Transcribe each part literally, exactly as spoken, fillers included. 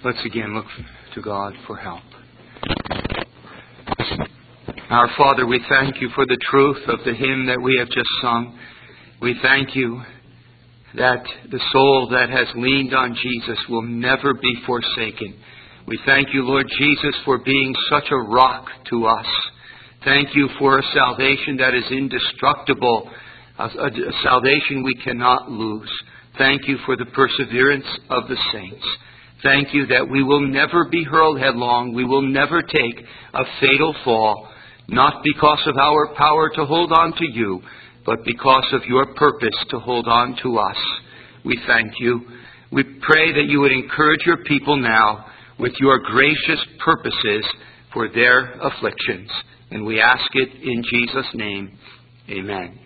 Let's again look to God for help. Our Father, we thank you for the truth of the hymn that we have just sung. We thank you that the soul that has leaned on Jesus will never be forsaken. We thank you, Lord Jesus, for being such a rock to us. Thank you for a salvation that is indestructible, a, a, a salvation we cannot lose. Thank you for the perseverance of the saints. Thank you that we will never be hurled headlong. We will never take a fatal fall, not because of our power to hold on to you, but because of your purpose to hold on to us. We thank you. We pray that you would encourage your people now with your gracious purposes for their afflictions. And we ask it in Jesus' name. Amen.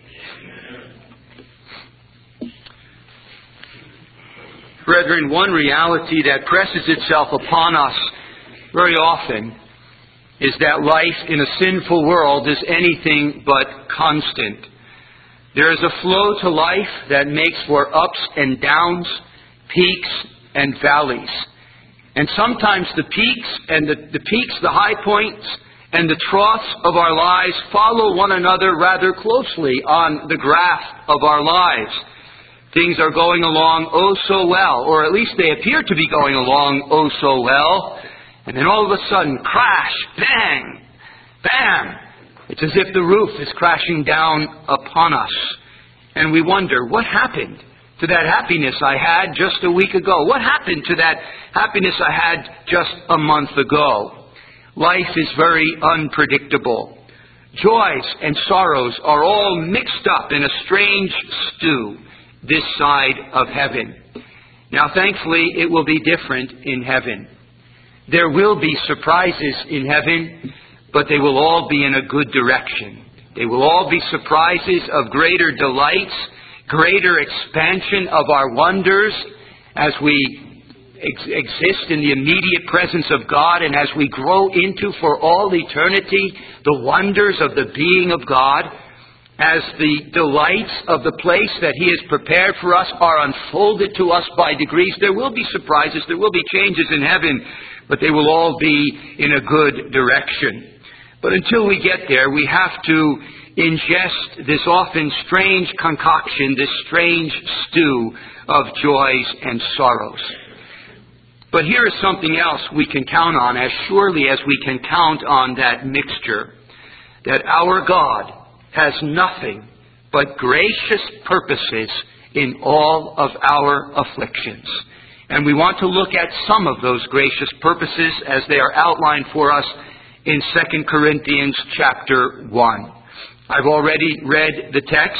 Brethren, one reality that presses itself upon us very often is that life in a sinful world is anything but constant. There is a flow to life that makes for ups and downs, peaks and valleys. And sometimes the peaks and the, the peaks, the high points and the troughs of our lives follow one another rather closely on the graph of our lives. Things are going along oh so well, or at least they appear to be going along oh so well. And then all of a sudden, crash, bang, bam. It's as if the roof is crashing down upon us. And we wonder, what happened to that happiness I had just a week ago? What happened to that happiness I had just a month ago? Life is very unpredictable. Joys and sorrows are all mixed up in a strange stew this side of heaven. Now, thankfully, it will be different in heaven. There will be surprises in heaven, but they will all be in a good direction. They will all be surprises of greater delights, greater expansion of our wonders as we ex- exist in the immediate presence of God and as we grow into for all eternity the wonders of the being of God. As the delights of the place that He has prepared for us are unfolded to us by degrees, there will be surprises, there will be changes in heaven, but they will all be in a good direction. But until we get there, we have to ingest this often strange concoction, this strange stew of joys and sorrows. But here is something else we can count on, as surely as we can count on that mixture, that our God has nothing but gracious purposes in all of our afflictions. And we want to look at some of those gracious purposes as they are outlined for us in Second Corinthians chapter one. I've already read the text,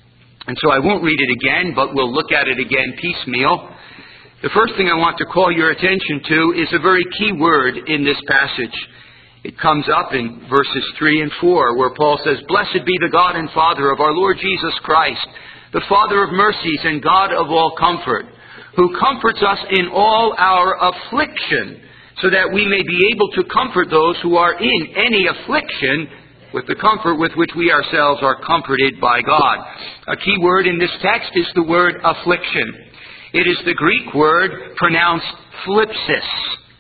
and so I won't read it again, but we'll look at it again piecemeal. The first thing I want to call your attention to is a very key word in this passage. It comes up in verses three and four, where Paul says, "Blessed be the God and Father of our Lord Jesus Christ, the Father of mercies and God of all comfort, who comforts us in all our affliction, so that we may be able to comfort those who are in any affliction with the comfort with which we ourselves are comforted by God." A key word in this text is the word affliction. It is the Greek word pronounced thlipsis.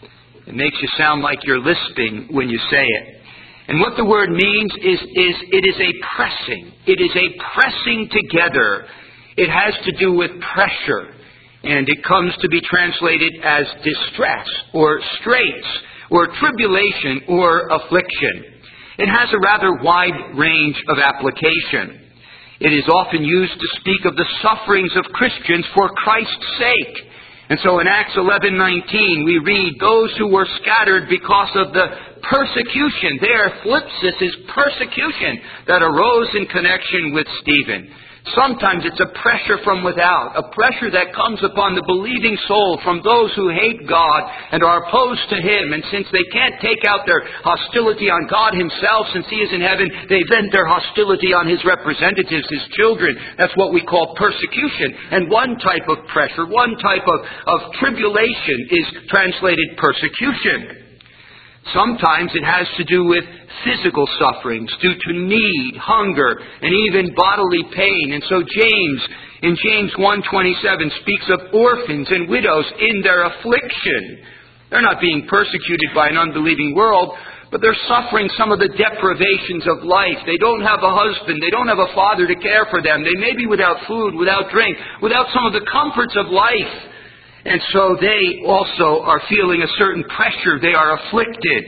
It makes you sound like you're lisping when you say it. And what the word means is, is it is a pressing. It is a pressing together. It has to do with pressure. And it comes to be translated as distress or straits or tribulation or affliction. It has a rather wide range of application. It is often used to speak of the sufferings of Christians for Christ's sake. And so in Acts eleven nineteen we read, "Those who were scattered because of the persecution," there, thlipsis is persecution, "that arose in connection with Stephen." Sometimes it's a pressure from without, a pressure that comes upon the believing soul from those who hate God and are opposed to Him. And since they can't take out their hostility on God Himself, since He is in heaven, they vent their hostility on His representatives, His children. That's what we call persecution. And one type of pressure, one type of, of tribulation is translated persecution. Sometimes it has to do with physical sufferings due to need, hunger, and even bodily pain. And so James, in James one twenty-seven, speaks of orphans and widows in their affliction. They're not being persecuted by an unbelieving world, but they're suffering some of the deprivations of life. They don't have a husband. They don't have a father to care for them. They may be without food, without drink, without some of the comforts of life. And so they also are feeling a certain pressure. They are afflicted.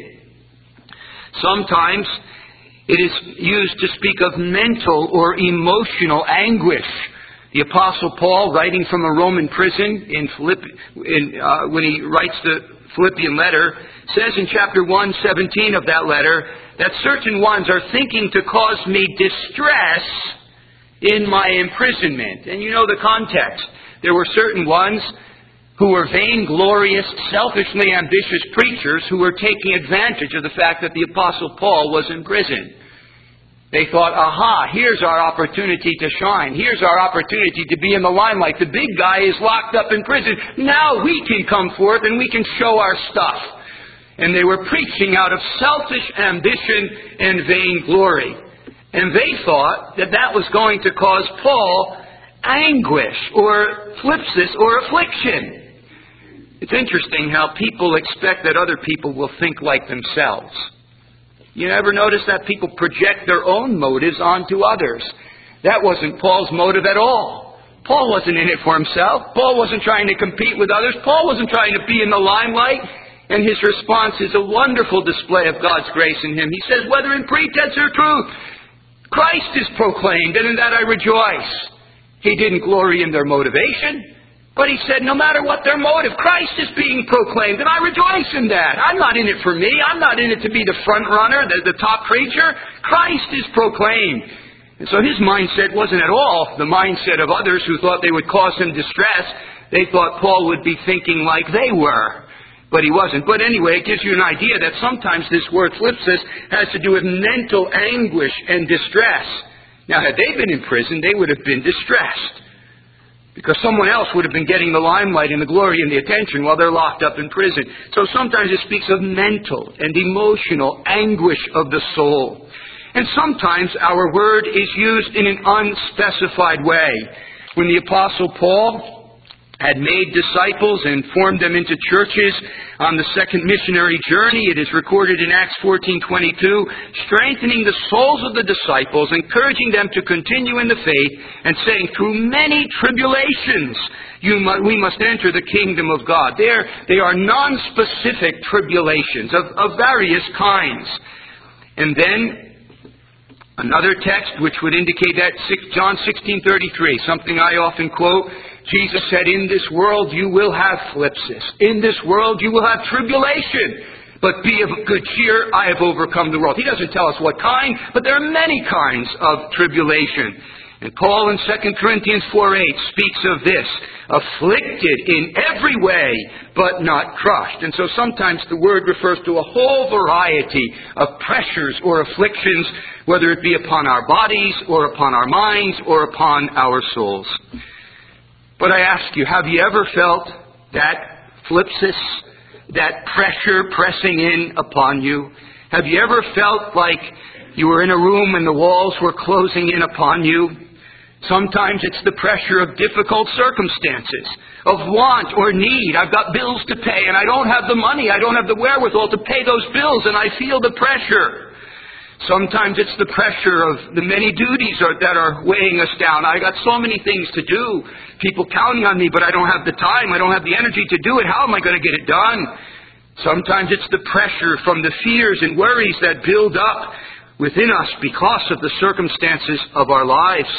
Sometimes it is used to speak of mental or emotional anguish. The Apostle Paul, writing from a Roman prison in Philippi, in, uh, when he writes the Philippian letter, says in chapter one, seventeen of that letter, that certain ones are thinking to cause me distress in my imprisonment. And you know the context. There were certain ones who were vainglorious, selfishly ambitious preachers who were taking advantage of the fact that the Apostle Paul was in prison. They thought, aha, here's our opportunity to shine. Here's our opportunity to be in the limelight. The big guy is locked up in prison. Now we can come forth and we can show our stuff. And they were preaching out of selfish ambition and vainglory. And they thought that that was going to cause Paul anguish or phlipsis or affliction. It's interesting how people expect that other people will think like themselves. You ever notice that people project their own motives onto others? That wasn't Paul's motive at all. Paul wasn't in it for himself. Paul wasn't trying to compete with others. Paul wasn't trying to be in the limelight. And his response is a wonderful display of God's grace in him. He says, whether in pretense or truth, Christ is proclaimed, and in that I rejoice. He didn't glory in their motivation. But he said, no matter what their motive, Christ is being proclaimed, and I rejoice in that. I'm not in it for me. I'm not in it to be the front runner, the, the top preacher. Christ is proclaimed. And so his mindset wasn't at all the mindset of others who thought they would cause him distress. They thought Paul would be thinking like they were. But he wasn't. But anyway, it gives you an idea that sometimes this word phlipsis has to do with mental anguish and distress. Now, had they been in prison, they would have been distressed. Because someone else would have been getting the limelight and the glory and the attention while they're locked up in prison. So sometimes it speaks of mental and emotional anguish of the soul. And sometimes our word is used in an unspecified way. When the Apostle Paul had made disciples and formed them into churches on the second missionary journey, it is recorded in Acts fourteen twenty-two, strengthening the souls of the disciples, encouraging them to continue in the faith, and saying, through many tribulations you mu- we must enter the kingdom of God. There, they are non-specific tribulations of, of various kinds. And then another text which would indicate that, John sixteen thirty-three, something I often quote. Jesus said, in this world you will have phlipsis. In this world you will have tribulation. But be of good cheer, I have overcome the world. He doesn't tell us what kind, but there are many kinds of tribulation. And Paul in Second Corinthians four eight speaks of this, afflicted in every way, but not crushed. And so sometimes the word refers to a whole variety of pressures or afflictions, whether it be upon our bodies or upon our minds or upon our souls. But I ask you, have you ever felt that phlipsis, that pressure pressing in upon you? Have you ever felt like you were in a room and the walls were closing in upon you? Sometimes it's the pressure of difficult circumstances, of want or need. I've got bills to pay and I don't have the money, I don't have the wherewithal to pay those bills, and I feel the pressure. Sometimes it's the pressure of the many duties are, that are weighing us down. I got so many things to do. People counting on me, but I don't have the time. I don't have the energy to do it. How am I going to get it done? Sometimes it's the pressure from the fears and worries that build up within us because of the circumstances of our lives.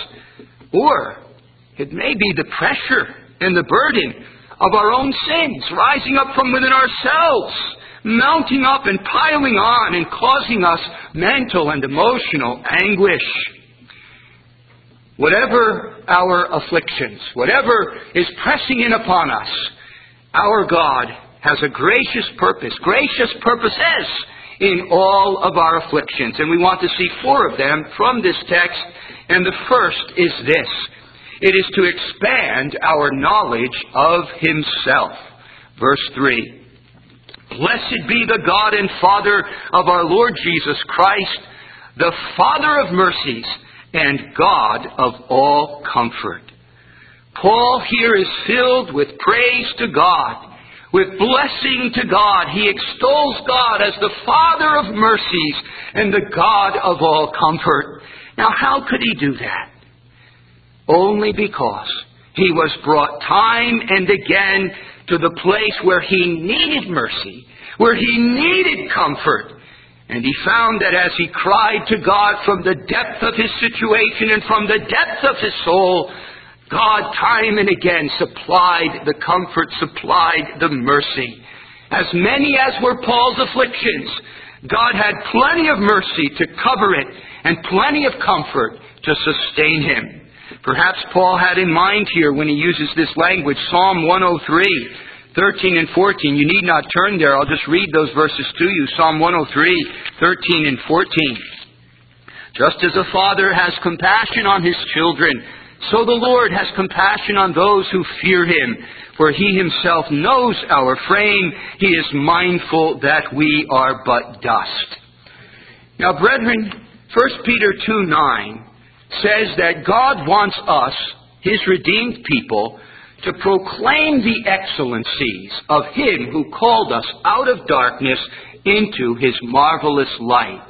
Or it may be the pressure and the burden of our own sins rising up from within ourselves, mounting up and piling on and causing us mental and emotional anguish. Whatever our afflictions, whatever is pressing in upon us, our God has a gracious purpose, gracious purposes in all of our afflictions. And we want to see four of them from this text. And the first is this. It is to expand our knowledge of Himself. Verse three. Blessed be the God and Father of our Lord Jesus Christ, the Father of mercies and God of all comfort. Paul here is filled with praise to God, With blessing to God, he extols God as the Father of mercies and the God of all comfort. Now, how could he do that? Only because he was brought time and again to the place where he needed mercy, where he needed comfort. And he found that as he cried to God from the depth of his situation and from the depth of his soul, God time and again supplied the comfort, supplied the mercy. As many as were Paul's afflictions, God had plenty of mercy to cover it and plenty of comfort to sustain him. Perhaps Paul had in mind here when he uses this language, Psalm one oh three, thirteen and fourteen. You need not turn there. I'll just read those verses to you. Psalm one oh three, thirteen and fourteen. Just as a father has compassion on his children, so the Lord has compassion on those who fear him. For he himself knows our frame. He is mindful that we are but dust. Now, brethren, First Peter two nine says that God wants us, his redeemed people, to proclaim the excellencies of him who called us out of darkness into his marvelous light.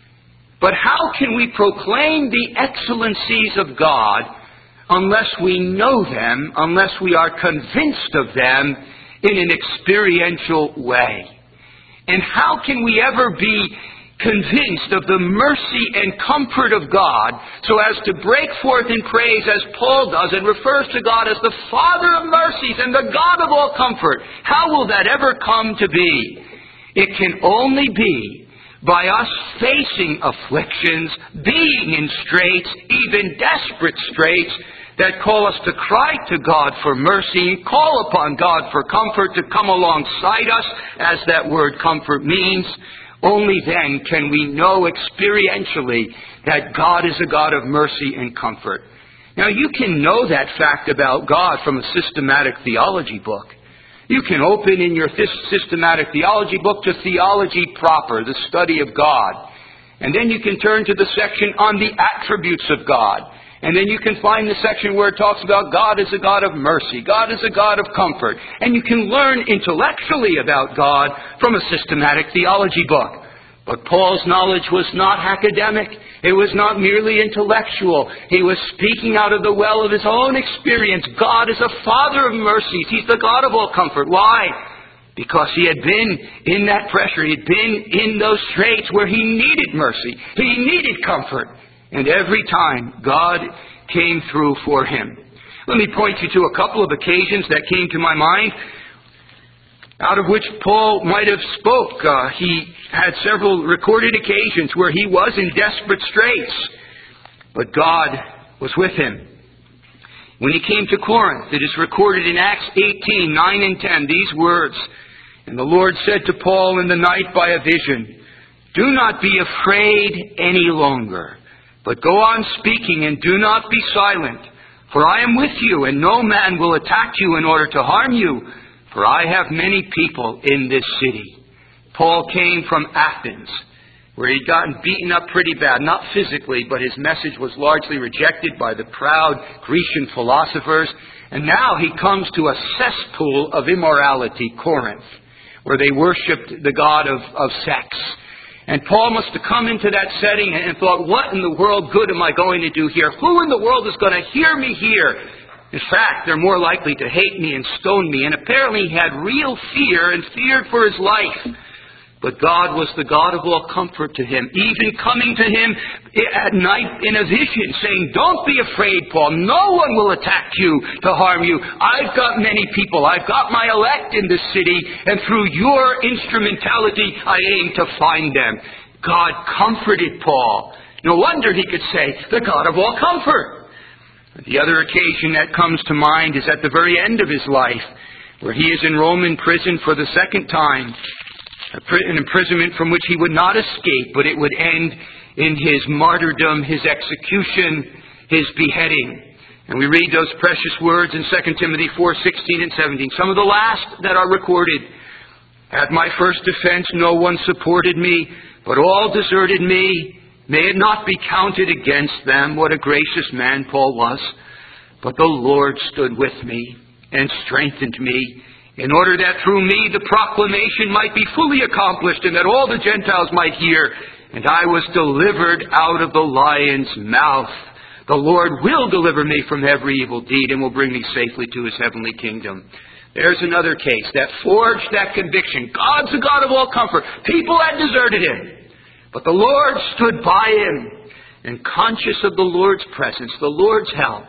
But how can we proclaim the excellencies of God unless we know them, unless we are convinced of them in an experiential way? And how can we ever be convinced of the mercy and comfort of God so as to break forth in praise as Paul does and refers to God as the Father of mercies and the God of all comfort? How will that ever come to be? It can only be by us facing afflictions, being in straits, even desperate straits, that call us to cry to God for mercy and call upon God for comfort to come alongside us, as that word comfort means. Only then can we know experientially that God is a God of mercy and comfort. Now, you can know that fact about God from a systematic theology book. You can open in your systematic theology book to Theology Proper, the study of God. And then you can turn to the section on the attributes of God. And then you can find the section where it talks about God is a God of mercy. God is a God of comfort. And you can learn intellectually about God from a systematic theology book. But Paul's knowledge was not academic. It was not merely intellectual. He was speaking out of the well of his own experience. God is a Father of mercies. He's the God of all comfort. Why? Because he had been in that pressure. He had been in those straits where he needed mercy. He needed comfort. And every time, God came through for him. Let me point you to a couple of occasions that came to my mind, out of which Paul might have spoke. Uh, he had several recorded occasions where he was in desperate straits, but God was with him. When he came to Corinth, it is recorded in Acts eighteen, nine and ten, these words, "And the Lord said to Paul in the night by a vision, 'Do not be afraid any longer, but go on speaking and do not be silent. For I am with you, and no man will attack you in order to harm you. For I have many people in this city.'" Paul came from Athens, where he'd gotten beaten up pretty bad. Not physically, but his message was largely rejected by the proud Grecian philosophers. And now he comes to a cesspool of immorality, Corinth, where they worshipped the god of, of sex. And Paul must have come into that setting and thought, what in the world good am I going to do here? Who in the world is going to hear me here? In fact, they're more likely to hate me and stone me. And apparently he had real fear and feared for his life. But God was the God of all comfort to him, even coming to him at night in a vision, saying, "Don't be afraid, Paul. No one will attack you to harm you. I've got many people. I've got my elect in this city, and through your instrumentality, I aim to find them." God comforted Paul. No wonder he could say, "The God of all comfort." The other occasion that comes to mind is at the very end of his life, where he is in Roman prison for the second time. An imprisonment from which he would not escape, but it would end in his martyrdom, his execution, his beheading. And we read those precious words in Second Timothy four, sixteen and seventeen, some of the last that are recorded. "At my first defense no one supported me, but all deserted me. May it not be counted against them." What a gracious man Paul was. "But the Lord stood with me and strengthened me in order that through me the proclamation might be fully accomplished, and that all the Gentiles might hear. And I was delivered out of the lion's mouth. The Lord will deliver me from every evil deed and will bring me safely to His heavenly kingdom. There's another case that forged that conviction. God's the God of all comfort. People had deserted Him, but the Lord stood by him. And conscious of the Lord's presence, the Lord's help,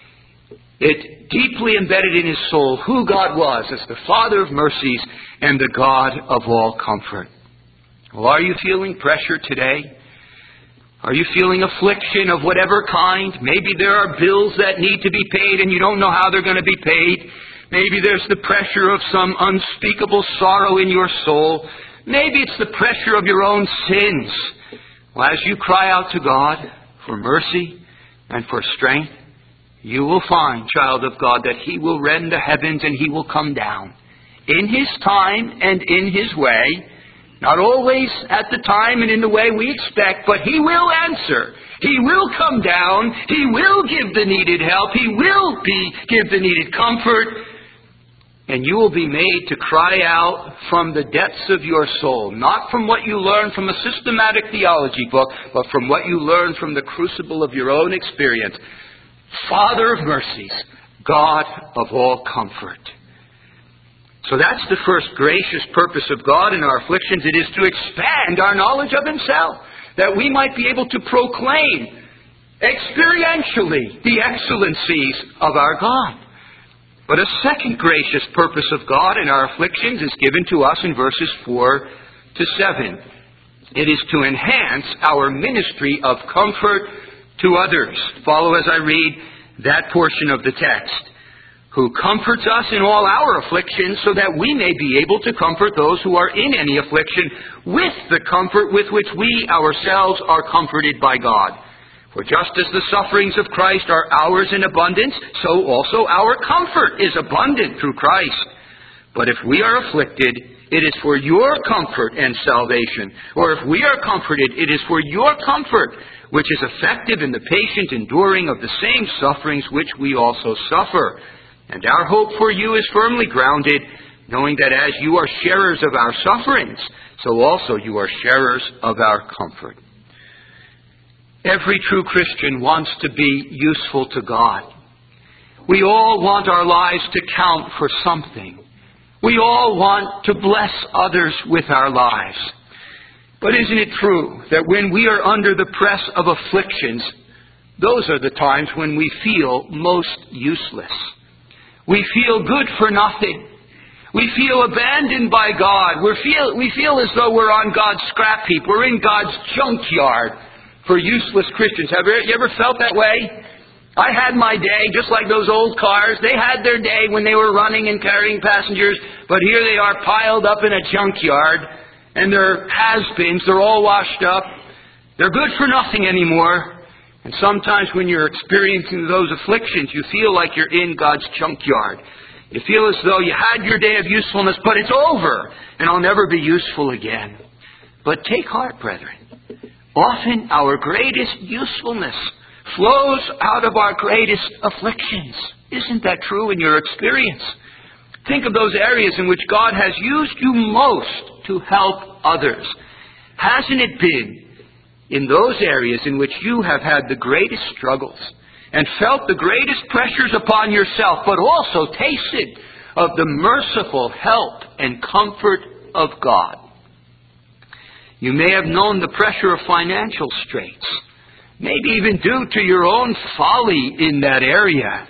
it deeply embedded in his soul who God was as the Father of mercies and the God of all comfort. Well, are you feeling pressure today? Are you feeling affliction of whatever kind? Maybe there are bills that need to be paid and you don't know how they're going to be paid. Maybe there's the pressure of some unspeakable sorrow in your soul. Maybe it's the pressure of your own sins. Well, as you cry out to God for mercy and for strength, you will find, child of God, that He will rend the heavens and He will come down in His time and in His way. Not always at the time and in the way we expect, but He will answer. He will come down. He will give the needed help. He will be, give the needed comfort. And you will be made to cry out from the depths of your soul, not from what you learn from a systematic theology book, but from what you learn from the crucible of your own experience. Father of mercies, God of all comfort. So that's the first gracious purpose of God in our afflictions. It is to expand our knowledge of Himself, that we might be able to proclaim experientially the excellencies of our God. But a second gracious purpose of God in our afflictions is given to us in verses four to seven. It is to enhance our ministry of comfort to others. Follow as I read that portion of the text. Who comforts us in all our afflictions, so that we may be able to comfort those who are in any affliction with the comfort with which we ourselves are comforted by God. For just as the sufferings of Christ are ours in abundance, so also our comfort is abundant through Christ. But if we are afflicted, it is for your comfort and salvation. Or if we are comforted, it is for your comfort, which is effective in the patient enduring of the same sufferings which we also suffer. And our hope for you is firmly grounded, knowing that as you are sharers of our sufferings, so also you are sharers of our comfort. Every true Christian wants to be useful to God. We all want our lives to count for something. We all want to bless others with our lives. But isn't it true that when we are under the press of afflictions, those are the times when we feel most useless? We feel good for nothing. We feel abandoned by God. We feel, we feel as though we're on God's scrap heap. We're in God's junkyard for useless Christians. Have you ever felt that way? I had my day, just like those old cars. They had their day when they were running and carrying passengers, but here they are piled up in a junkyard, and they're has-beens. They're all washed up. They're good for nothing anymore. And sometimes when you're experiencing those afflictions, you feel like you're in God's junkyard. You feel as though you had your day of usefulness, but it's over, and I'll never be useful again. But take heart, brethren. Often our greatest usefulness flows out of our greatest afflictions. Isn't that true in your experience? Think of those areas in which God has used you most to help others. Hasn't it been in those areas in which you have had the greatest struggles and felt the greatest pressures upon yourself, but also tasted of the merciful help and comfort of God? You may have known the pressure of financial straits, maybe even due to your own folly in that area.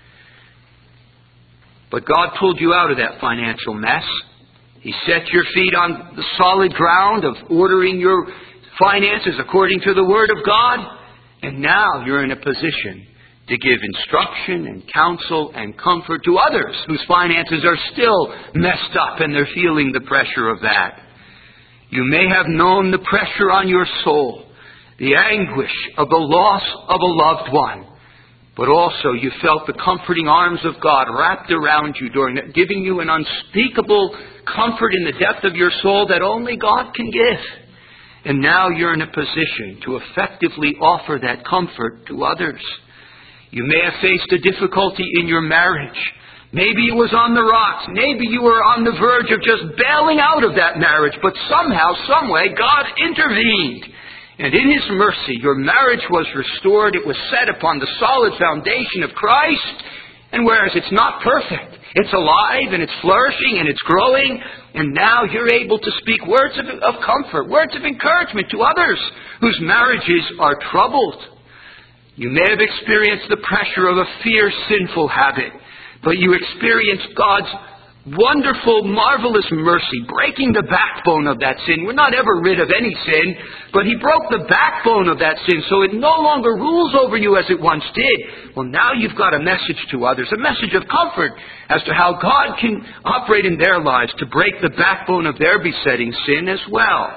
But God pulled you out of that financial mess. He set your feet on the solid ground of ordering your finances according to the Word of God. And now you're in a position to give instruction and counsel and comfort to others whose finances are still messed up and they're feeling the pressure of that. You may have known the pressure on your soul, the anguish of the loss of a loved one, but also you felt the comforting arms of God wrapped around you during that, giving you an unspeakable comfort in the depth of your soul that only God can give. And now you're in a position to effectively offer that comfort to others. You may have faced a difficulty in your marriage. Maybe it was on the rocks. Maybe you were on the verge of just bailing out of that marriage, but somehow, someway, God intervened. And in His mercy, your marriage was restored. It was set upon the solid foundation of Christ. And whereas it's not perfect, it's alive and it's flourishing and it's growing. And now you're able to speak words of, of comfort, words of encouragement to others whose marriages are troubled. You may have experienced the pressure of a fierce sinful habit, but you experienced God's wonderful, marvelous mercy, breaking the backbone of that sin. We're not ever rid of any sin, but He broke the backbone of that sin so it no longer rules over you as it once did. Well, now you've got a message to others, a message of comfort as to how God can operate in their lives to break the backbone of their besetting sin as well.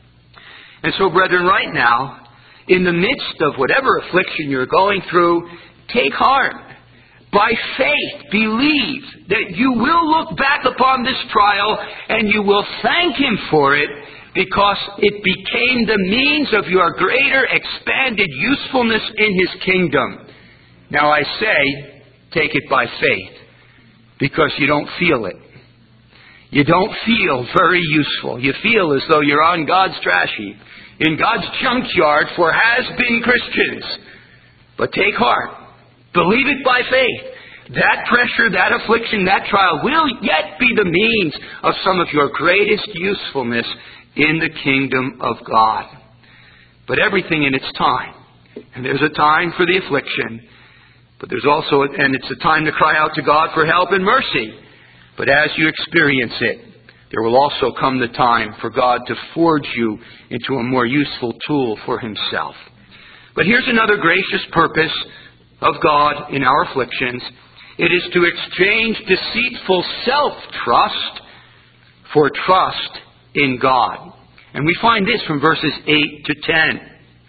And so, brethren, right now, in the midst of whatever affliction you're going through, take heart. By faith, believe that you will look back upon this trial and you will thank Him for it because it became the means of your greater expanded usefulness in His kingdom. Now I say, take it by faith because you don't feel it. You don't feel very useful. You feel as though you're on God's trash heap, in God's junkyard for has-been Christians. But take heart. Believe it by faith. That pressure, that affliction, that trial will yet be the means of some of your greatest usefulness in the kingdom of God. But everything in its time. And there's a time for the affliction. But there's also, and it's a time to cry out to God for help and mercy. But as you experience it, there will also come the time for God to forge you into a more useful tool for Himself. But here's another gracious purpose of God in our afflictions. It is to exchange deceitful self-trust for trust in God. And we find this from verses eight to ten.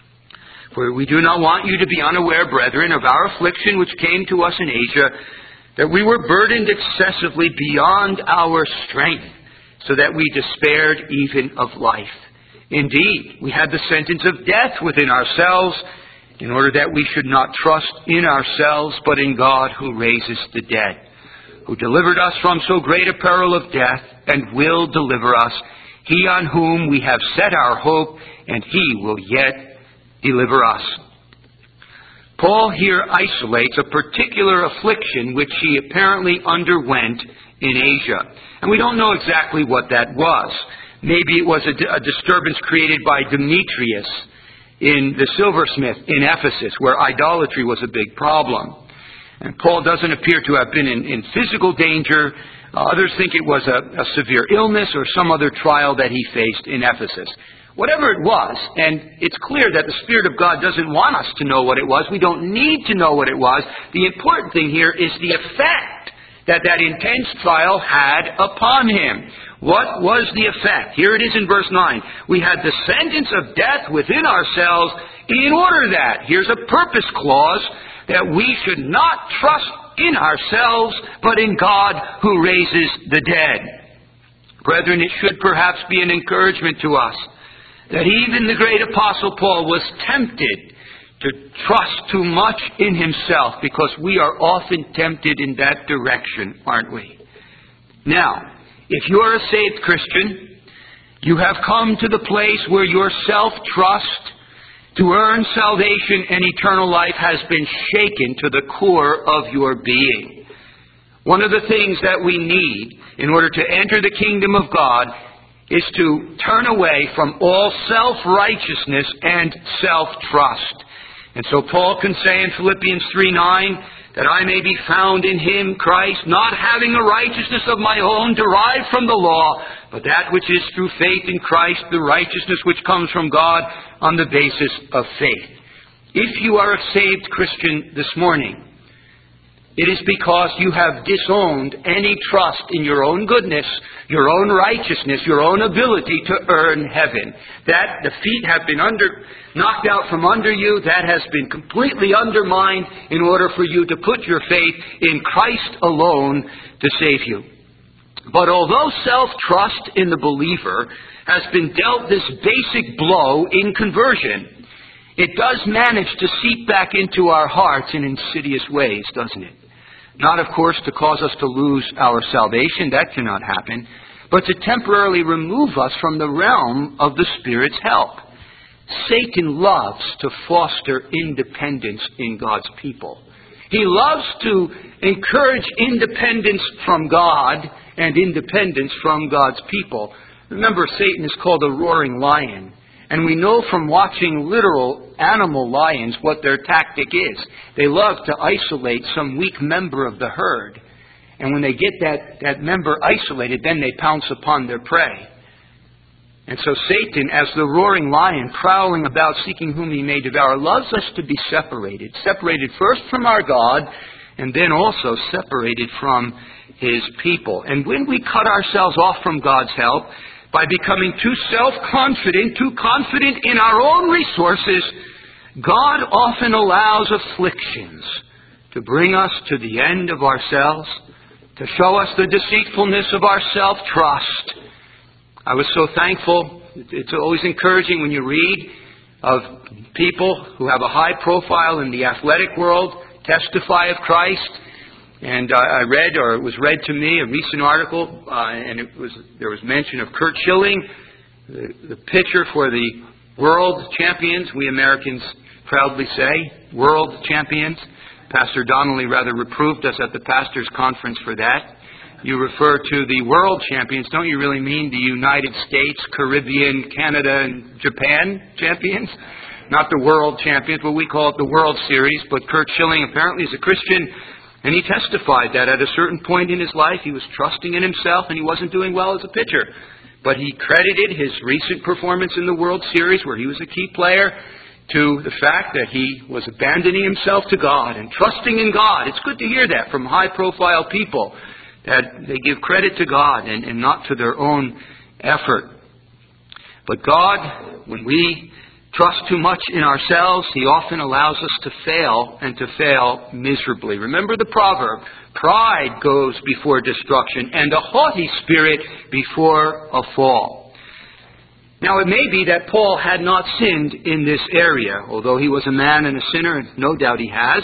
For we do not want you to be unaware, brethren, of our affliction which came to us in Asia, that we were burdened excessively beyond our strength, so that we despaired even of life. Indeed, we had the sentence of death within ourselves, in order that we should not trust in ourselves, but in God who raises the dead, who delivered us from so great a peril of death, and will deliver us, He on whom we have set our hope, and He will yet deliver us. Paul here isolates a particular affliction which he apparently underwent in Asia. And we don't know exactly what that was. Maybe it was a, a disturbance created by Demetrius in the silversmith in Ephesus, where idolatry was a big problem. And Paul doesn't appear to have been in, in physical danger. Uh, others think it was a, a severe illness or some other trial that he faced in Ephesus. Whatever it was, and it's clear that the Spirit of God doesn't want us to know what it was. We don't need to know what it was. The important thing here is the effect that that intense trial had upon him. What was the effect? Here it is in verse nine. We had the sentence of death within ourselves in order that, here's a purpose clause, that we should not trust in ourselves, but in God who raises the dead. Brethren, it should perhaps be an encouragement to us that even the great Apostle Paul was tempted to trust too much in himself, because we are often tempted in that direction, aren't we? Now, if you are a saved Christian, you have come to the place where your self-trust to earn salvation and eternal life has been shaken to the core of your being. One of the things that we need in order to enter the kingdom of God is to turn away from all self-righteousness and self-trust. And so Paul can say in Philippians three nine, that I may be found in Him, Christ, not having a righteousness of my own derived from the law, but that which is through faith in Christ, the righteousness which comes from God on the basis of faith. If you are a saved Christian this morning, it is because you have disowned any trust in your own goodness, your own righteousness, your own ability to earn heaven. That the feet have been under, knocked out from under you. That has been completely undermined in order for you to put your faith in Christ alone to save you. But although self-trust in the believer has been dealt this basic blow in conversion, it does manage to seep back into our hearts in insidious ways, doesn't it? Not, of course, to cause us to lose our salvation. That cannot happen. But to temporarily remove us from the realm of the Spirit's help. Satan loves to foster independence in God's people. He loves to encourage independence from God and independence from God's people. Remember, Satan is called a roaring lion. And we know from watching literal animal lions what their tactic is. They love to isolate some weak member of the herd. And when they get that, that member isolated, then they pounce upon their prey. And so Satan, as the roaring lion, prowling about seeking whom he may devour, loves us to be separated. Separated first from our God, and then also separated from His people. And when we cut ourselves off from God's help, by becoming too self-confident, too confident in our own resources, God often allows afflictions to bring us to the end of ourselves, to show us the deceitfulness of our self-trust. I was so thankful. It's always encouraging when you read of people who have a high profile in the athletic world, testify of Christ. And uh, I read, or it was read to me, a recent article, uh, and it was there was mention of Curt Schilling, the, the pitcher for the world champions. We Americans proudly say, world champions. Pastor Donnelly rather reproved us at the pastors' conference for that. You refer to the world champions. Don't you really mean the United States, Caribbean, Canada, and Japan champions? Not the world champions, but we call it the World Series. But Curt Schilling apparently is a Christian, and he testified that at a certain point in his life he was trusting in himself and he wasn't doing well as a pitcher. But he credited his recent performance in the World Series, where he was a key player, to the fact that he was abandoning himself to God and trusting in God. It's good to hear that from high-profile people, that they give credit to God and, and not to their own effort. But God, when we trust too much in ourselves, He often allows us to fail, and to fail miserably. Remember the proverb, pride goes before destruction, and a haughty spirit before a fall. Now it may be that Paul had not sinned in this area, although he was a man and a sinner, and no doubt he has.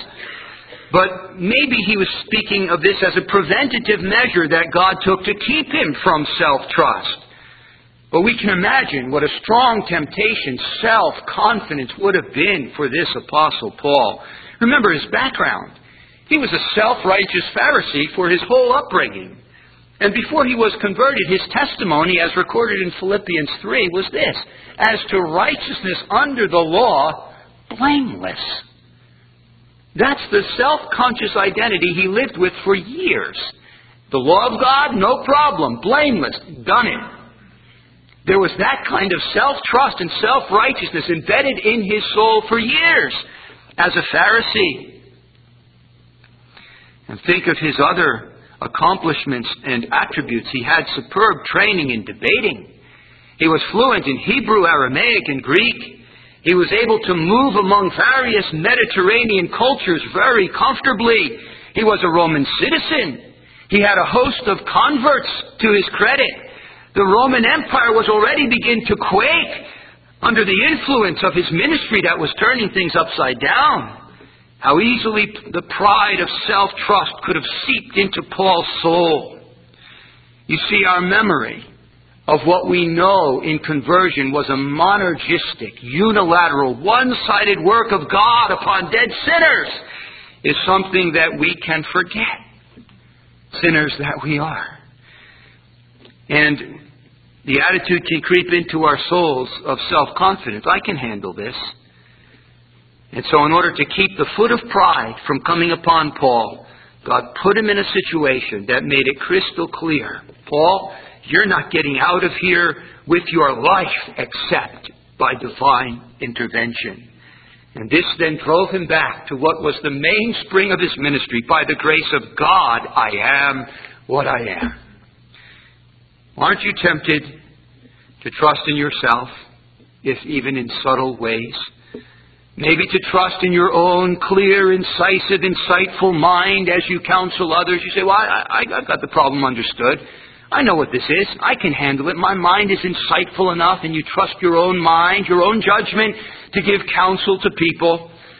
But maybe he was speaking of this as a preventative measure that God took to keep him from self-trust. But we can imagine what a strong temptation self-confidence would have been for this Apostle Paul. Remember his background. He was a self-righteous Pharisee for his whole upbringing. And before he was converted, his testimony, as recorded in Philippians three, was this: as to righteousness under the law, blameless. That's the self-conscious identity he lived with for years. The law of God, no problem. Blameless. Done it. There was that kind of self-trust and self-righteousness embedded in his soul for years as a Pharisee. And think of his other accomplishments and attributes. He had superb training in debating. He was fluent in Hebrew, Aramaic, and Greek. He was able to move among various Mediterranean cultures very comfortably. He was a Roman citizen. He had a host of converts to his credit. The Roman Empire was already beginning to quake under the influence of his ministry that was turning things upside down. How easily the pride of self-trust could have seeped into Paul's soul. You see, our memory of what we know in conversion was a monergistic, unilateral, one-sided work of God upon dead sinners is something that we can forget. Sinners that we are. And the attitude can creep into our souls of self-confidence. I can handle this. And so in order to keep the foot of pride from coming upon Paul, God put him in a situation that made it crystal clear. Paul, you're not getting out of here with your life except by divine intervention. And this then drove him back to what was the mainspring of his ministry. By the grace of God, I am what I am. Aren't you tempted to trust in yourself, if even in subtle ways? Maybe to trust in your own clear, incisive, insightful mind as you counsel others. You say, well, I, I, I've got the problem understood. I know what this is. I can handle it. My mind is insightful enough, and you trust your own mind, your own judgment to give counsel to people.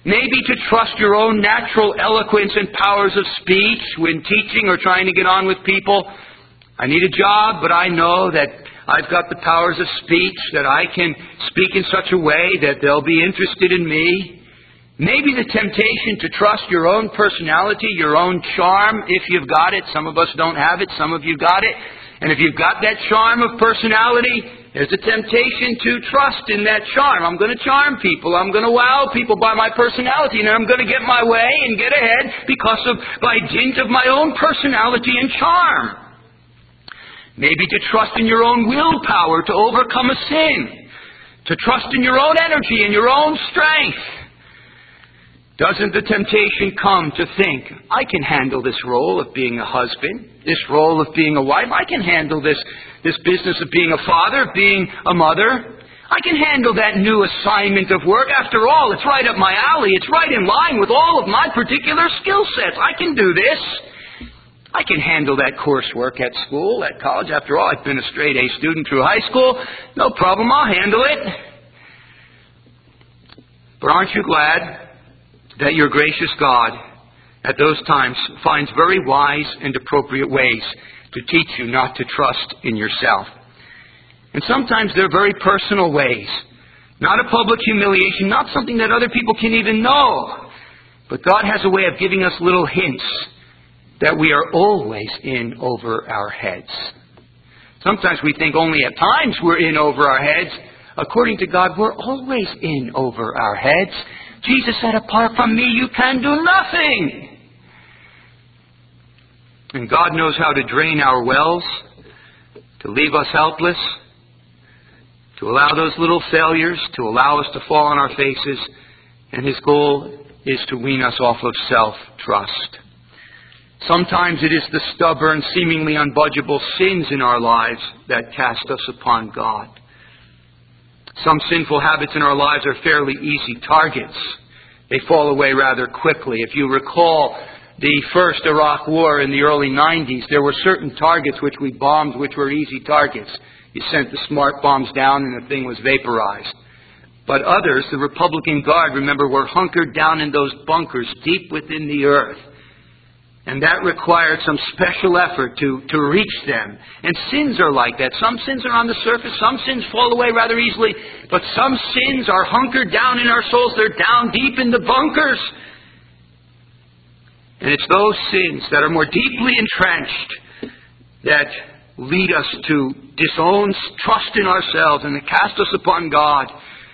Maybe to trust your own natural eloquence and powers of speech when teaching or trying to get on with people. I need a job, but I know that I've got the powers of speech, that I can speak in such a way that they'll be interested in me. Maybe the temptation to trust your own personality, your own charm, if you've got it. Some of us don't have it, some of you got it. And if you've got that charm of personality, there's a temptation to trust in that charm. I'm going to charm people. I'm going to wow people by my personality. And I'm going to get my way and get ahead because of, by dint of my own personality and charm. Maybe to trust in your own willpower to overcome a sin. To trust in your own energy and your own strength. Doesn't the temptation come to think, I can handle this role of being a husband, this role of being a wife, I can handle this, this business of being a father, being a mother. I can handle that new assignment of work. After all, it's right up my alley. It's right in line with all of my particular skill sets. I can do this. I can handle that coursework at school, at college. After all, I've been a straight A student through high school. No problem, I'll handle it. But aren't you glad that your gracious God at those times finds very wise and appropriate ways to teach you not to trust in yourself? And sometimes they're very personal ways. Not a public humiliation, not something that other people can even know. But God has a way of giving us little hints that we are always in over our heads. Sometimes we think only at times we're in over our heads. According to God, we're always in over our heads. Jesus said, apart from me, you can do nothing. And God knows how to drain our wells, to leave us helpless, to allow those little failures, to allow us to fall on our faces. And His goal is to wean us off of self-trust. Sometimes it is the stubborn, seemingly unbudgeable sins in our lives that cast us upon God. Some sinful habits in our lives are fairly easy targets. They fall away rather quickly. If you recall the first Iraq War in the early nineties, there were certain targets which we bombed which were easy targets. You sent the smart bombs down and the thing was vaporized. But others, the Republican Guard, remember, were hunkered down in those bunkers deep within the earth. And that required some special effort to, to reach them. And sins are like that. Some sins are on the surface. Some sins fall away rather easily. But some sins are hunkered down in our souls. They're down deep in the bunkers. And it's those sins that are more deeply entrenched that lead us to disown trust in ourselves and that cast us upon God,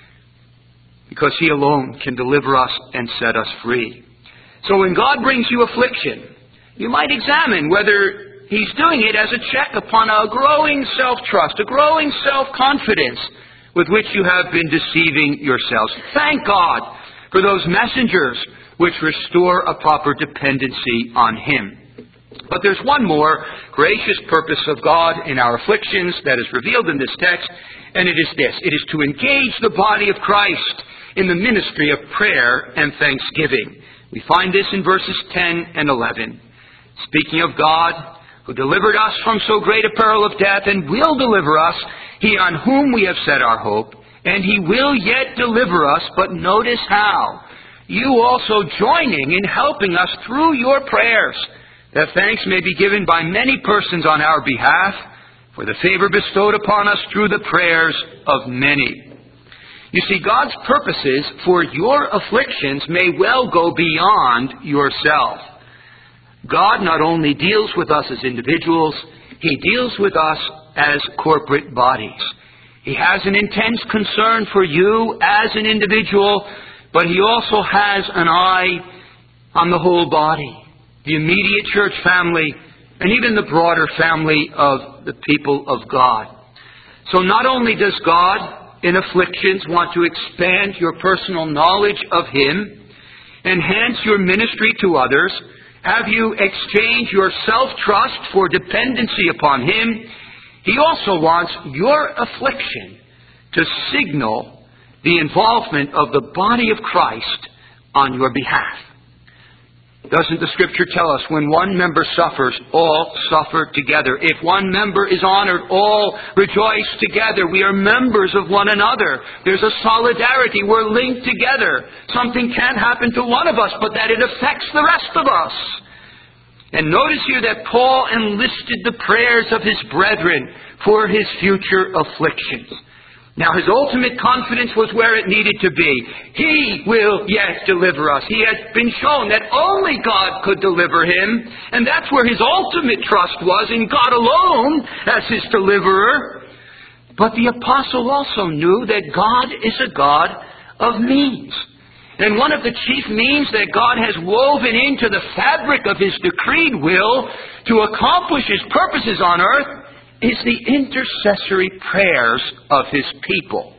because He alone can deliver us and set us free. So when God brings you affliction, you might examine whether He's doing it as a check upon a growing self-trust, a growing self-confidence with which you have been deceiving yourselves. Thank God for those messengers which restore a proper dependency on Him. But there's one more gracious purpose of God in our afflictions that is revealed in this text, and it is this. It is to engage the body of Christ in the ministry of prayer and thanksgiving. We find this in verses ten and eleven. Speaking of God, who delivered us from so great a peril of death and will deliver us, He on whom we have set our hope, and He will yet deliver us, but notice how. You also joining in helping us through your prayers, that thanks may be given by many persons on our behalf, for the favor bestowed upon us through the prayers of many. You see, God's purposes for your afflictions may well go beyond yourself. God not only deals with us as individuals, He deals with us as corporate bodies. He has an intense concern for you as an individual, but He also has an eye on the whole body, the immediate church family, and even the broader family of the people of God. So not only does God in afflictions want to expand your personal knowledge of Him, enhance your ministry to others, have you exchange your self-trust for dependency upon Him, He also wants your affliction to signal the involvement of the body of Christ on your behalf. Doesn't the Scripture tell us when one member suffers, all suffer together? If one member is honored, all rejoice together. We are members of one another. There's a solidarity. We're linked together. Something can happen to one of us, but that it affects the rest of us. And notice here that Paul enlisted the prayers of his brethren for his future afflictions. Now, his ultimate confidence was where it needed to be. He will yet deliver us. He had been shown that only God could deliver him, and that's where his ultimate trust was, in God alone as his deliverer. But the apostle also knew that God is a God of means. And one of the chief means that God has woven into the fabric of his decreed will to accomplish his purposes on earth is the intercessory prayers of his people.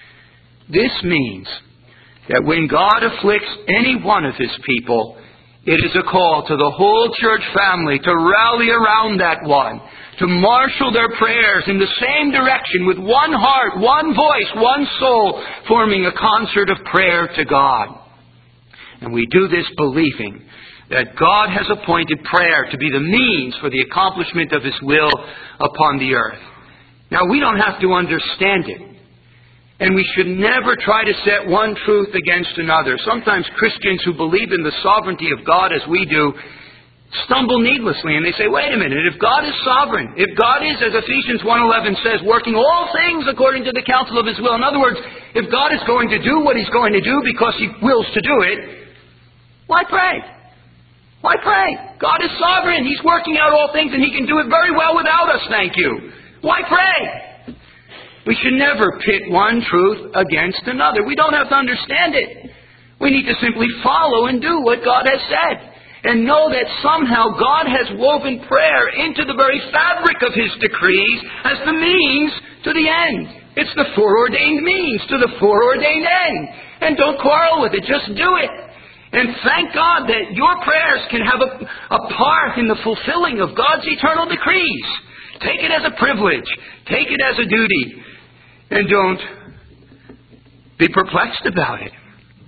This means that when God afflicts any one of his people, it is a call to the whole church family to rally around that one, to marshal their prayers in the same direction with one heart, one voice, one soul, forming a concert of prayer to God. And we do this believing that God has appointed prayer to be the means for the accomplishment of his will upon the earth. Now, we don't have to understand it. And we should never try to set one truth against another. Sometimes Christians who believe in the sovereignty of God as we do stumble needlessly, and they say, wait a minute, if God is sovereign, if God is, as Ephesians one eleven says, working all things according to the counsel of his will, in other words, if God is going to do what he's going to do because he wills to do it, why pray? Why pray? God is sovereign. He's working out all things, and he can do it very well without us, thank you. Why pray? We should never pit one truth against another. We don't have to understand it. We need to simply follow and do what God has said. And know that somehow God has woven prayer into the very fabric of his decrees as the means to the end. It's the foreordained means to the foreordained end. And don't quarrel with it. Just do it. And thank God that your prayers can have a, a part in the fulfilling of God's eternal decrees. Take it as a privilege. Take it as a duty. And don't be perplexed about it.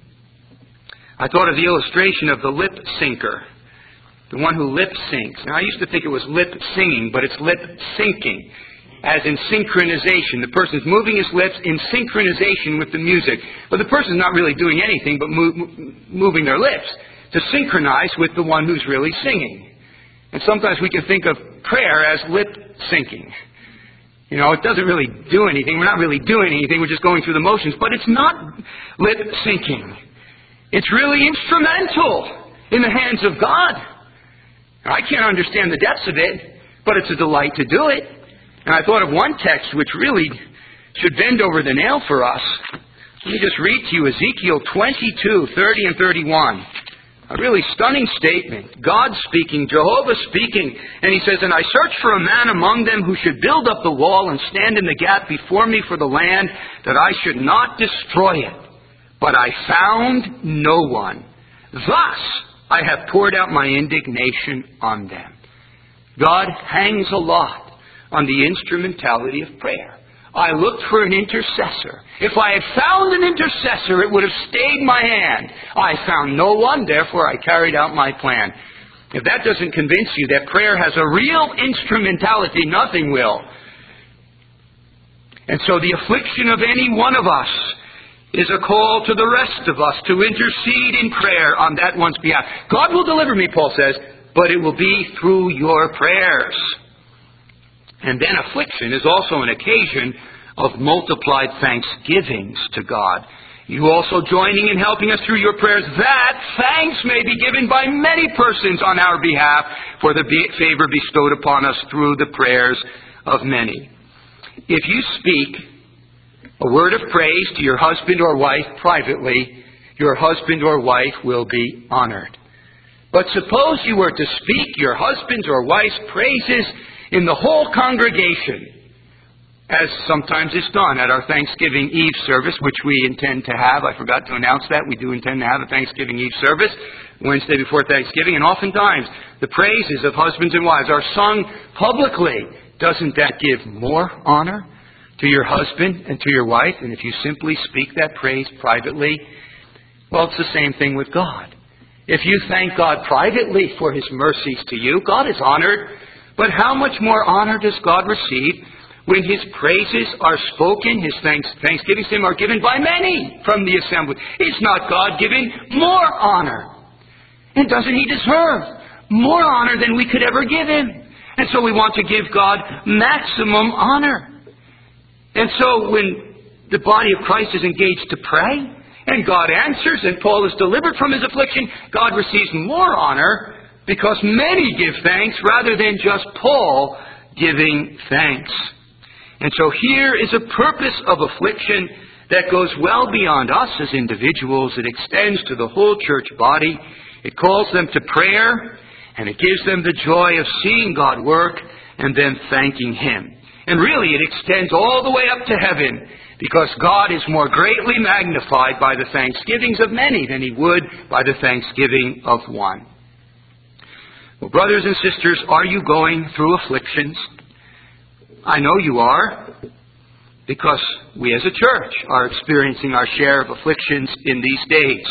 I thought of the illustration of the lip syncer. The one who lip syncs. Now, I used to think it was lip singing, but it's lip syncing. As in synchronization. The person's moving his lips in synchronization with the music. But the person's not really doing anything but move, moving their lips to synchronize with the one who's really singing. And sometimes we can think of prayer as lip syncing. You know, it doesn't really do anything. We're not really doing anything. We're just going through the motions. But it's not lip syncing. It's really instrumental in the hands of God. Now, I can't understand the depths of it, but it's a delight to do it. And I thought of one text which really should bend over the nail for us. Let me just read to you Ezekiel twenty-two, thirty and thirty-one. A really stunning statement. God speaking, Jehovah speaking. And he says, and I searched for a man among them who should build up the wall and stand in the gap before me for the land, that I should not destroy it. But I found no one. Thus I have poured out my indignation on them. God hangs a lot on the instrumentality of prayer. I looked for an intercessor. If I had found an intercessor, it would have stayed my hand. I found no one, therefore I carried out my plan. If that doesn't convince you that prayer has a real instrumentality, nothing will. And so the affliction of any one of us is a call to the rest of us to intercede in prayer on that one's behalf. God will deliver me, Paul says, but it will be through your prayers. And then affliction is also an occasion of multiplied thanksgivings to God. You also joining in helping us through your prayers, that thanks may be given by many persons on our behalf for the favor bestowed upon us through the prayers of many. If you speak a word of praise to your husband or wife privately, your husband or wife will be honored. But suppose you were to speak your husband's or wife's praises in the whole congregation, as sometimes is done at our Thanksgiving Eve service, which we intend to have. I forgot to announce that. We do intend to have a Thanksgiving Eve service, Wednesday before Thanksgiving, and oftentimes the praises of husbands and wives are sung publicly. Doesn't that give more honor to your husband and to your wife than if you simply speak that praise privately? Well, it's the same thing with God. If you thank God privately for His mercies to you, God is honored. But how much more honor does God receive when His praises are spoken, His thanks, thanksgivings to Him are given by many from the assembly? Is not God giving more honor? And doesn't He deserve more honor than we could ever give Him? And so we want to give God maximum honor. And so when the body of Christ is engaged to pray, and God answers, and Paul is delivered from his affliction, God receives more honor because many give thanks rather than just Paul giving thanks. And so here is a purpose of affliction that goes well beyond us as individuals. It extends to the whole church body. It calls them to prayer, and it gives them the joy of seeing God work and then thanking Him. And really, it extends all the way up to heaven, because God is more greatly magnified by the thanksgivings of many than He would by the thanksgiving of one. Well, brothers and sisters, are you going through afflictions? I know you are, because we as a church are experiencing our share of afflictions in these days.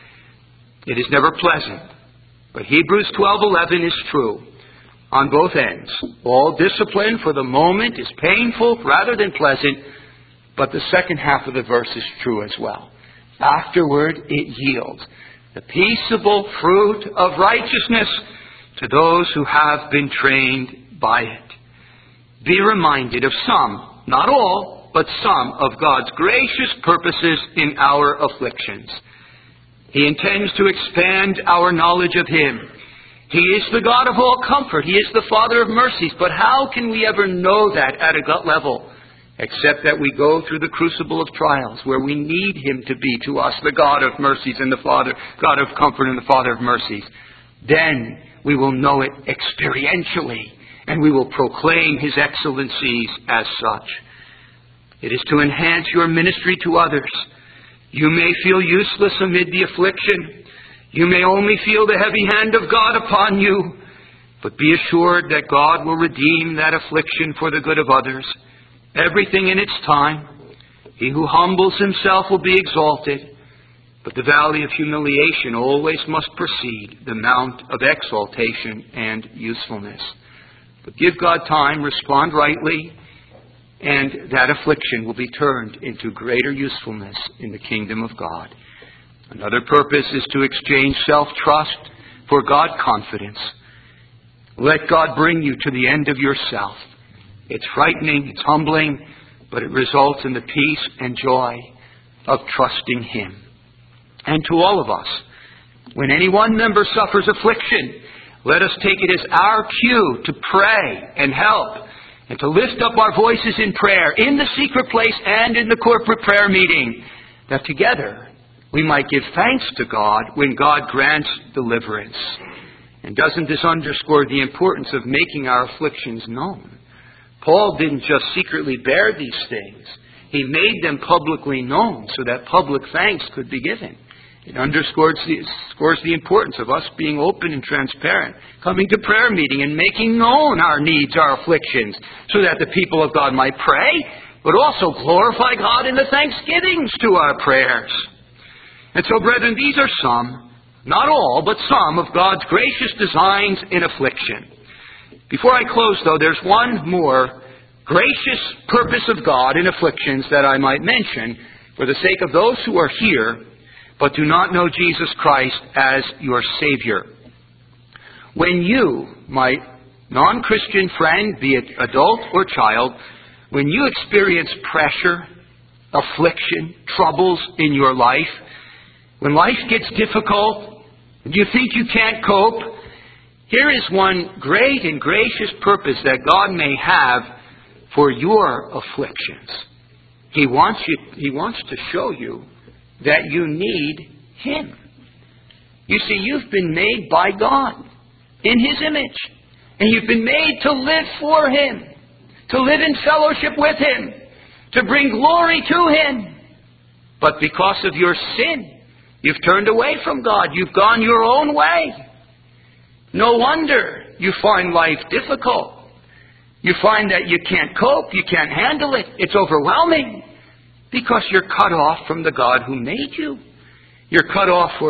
It is never pleasant, but Hebrews twelve eleven is true on both ends. All discipline for the moment is painful rather than pleasant, but the second half of the verse is true as well. Afterward it yields the peaceable fruit of righteousness to those who have been trained by it. Be reminded of some, not all, but some of God's gracious purposes in our afflictions. He intends to expand our knowledge of Him. He is the God of all comfort. He is the Father of mercies. But how can we ever know that at a gut level? Except that we go through the crucible of trials where we need Him to be to us the God of mercies and the Father, God of comfort and the Father of mercies. Then we will know it experientially, and we will proclaim His excellencies as such. It is to enhance your ministry to others. You may feel useless amid the affliction. You may only feel the heavy hand of God upon you. But be assured that God will redeem that affliction for the good of others. Everything in its time. He who humbles himself will be exalted. But the valley of humiliation always must precede the mount of exaltation and usefulness. But give God time, respond rightly, and that affliction will be turned into greater usefulness in the kingdom of God. Another purpose is to exchange self-trust for God-confidence. Let God bring you to the end of yourself. It's frightening, it's humbling, but it results in the peace and joy of trusting Him. And to all of us, when any one member suffers affliction, let us take it as our cue to pray and help and to lift up our voices in prayer in the secret place and in the corporate prayer meeting, that together we might give thanks to God when God grants deliverance. And doesn't this underscore the importance of making our afflictions known? Paul didn't just secretly bear these things. He made them publicly known so that public thanks could be given. It underscores the, scores the importance of us being open and transparent, coming to prayer meeting and making known our needs, our afflictions, so that the people of God might pray, but also glorify God in the thanksgivings to our prayers. And so, brethren, these are some, not all, but some of God's gracious designs in affliction. Before I close, though, there's one more gracious purpose of God in afflictions that I might mention for the sake of those who are here but do not know Jesus Christ as your Savior. When you, my non-Christian friend, be it adult or child, when you experience pressure, affliction, troubles in your life, when life gets difficult, and you think you can't cope, here is one great and gracious purpose that God may have for your afflictions. He wants you, He wants to show you that you need Him. You see, you've been made by God in His image. And you've been made to live for Him, to live in fellowship with Him, to bring glory to Him. But because of your sin, you've turned away from God. You've gone your own way. No wonder you find life difficult. You find that you can't cope, you can't handle it. It's overwhelming. Because you're cut off from the God who made you. You're cut off for,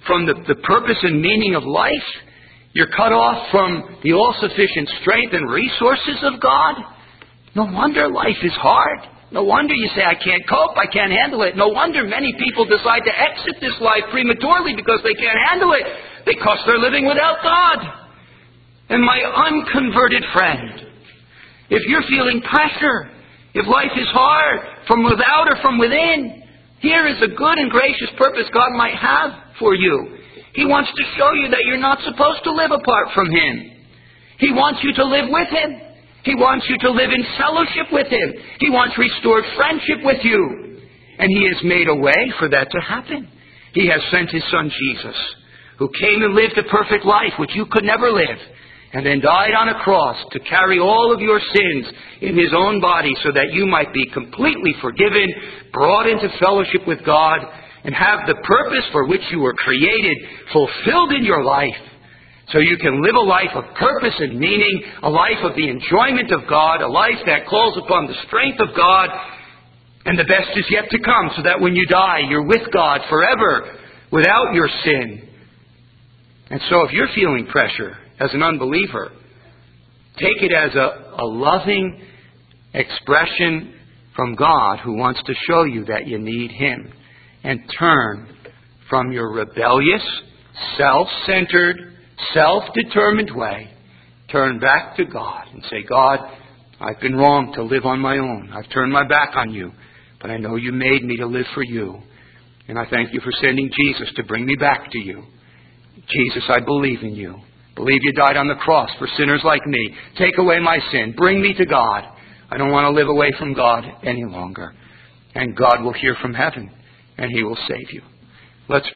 from the, the purpose and meaning of life. You're cut off from the all-sufficient strength and resources of God. No wonder life is hard. No wonder you say, I can't cope, I can't handle it. No wonder many people decide to exit this life prematurely because they can't handle it, because they're living without God. And my unconverted friend, if you're feeling pressure, if life is hard, from without or from within, here is a good and gracious purpose God might have for you. He wants to show you that you're not supposed to live apart from Him. He wants you to live with Him. He wants you to live in fellowship with Him. He wants restored friendship with you. And He has made a way for that to happen. He has sent His Son Jesus, who came and lived a perfect life which you could never live, and then died on a cross to carry all of your sins in His own body so that you might be completely forgiven, brought into fellowship with God, and have the purpose for which you were created fulfilled in your life. So you can live a life of purpose and meaning, a life of the enjoyment of God, a life that calls upon the strength of God, and the best is yet to come, so that when you die, you're with God forever without your sin. And so if you're feeling pressure as an unbeliever, take it as a, a loving expression from God who wants to show you that you need Him. And turn from your rebellious, self-centered, self-determined way. Turn back to God and say, God, I've been wrong to live on my own. I've turned my back on you. But I know you made me to live for you. And I thank you for sending Jesus to bring me back to you. Jesus, I believe in you. Believe you died on the cross for sinners like me. Take away my sin. Bring me to God. I don't want to live away from God any longer. And God will hear from heaven, and He will save you. Let's